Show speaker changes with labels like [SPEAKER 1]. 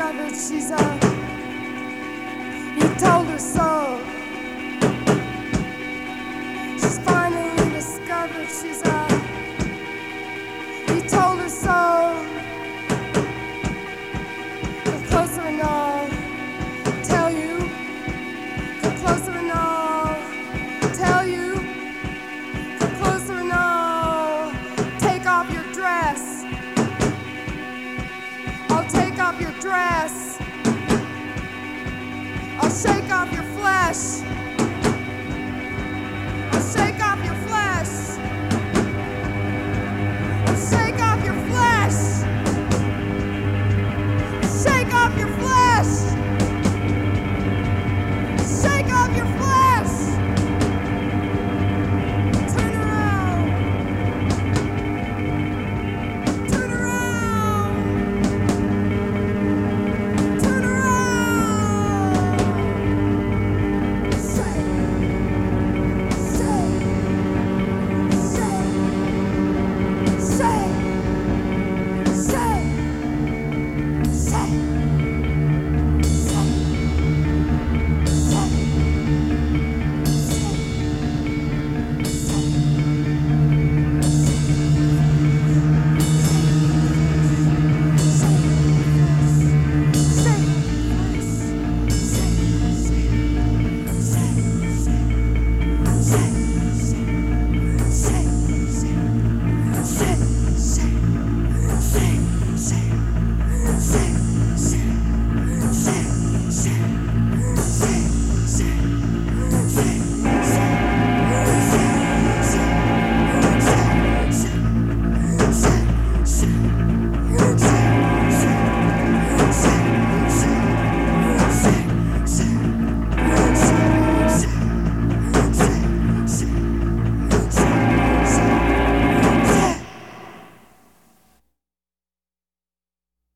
[SPEAKER 1] discovered she's a. He told her so. She's finally discovered she's a. He told her so. Come closer and I'll tell you. Come closer and I'll tell you. Come closer and I'll take off your dress. I'll take off your dress. I'll shake off your flesh.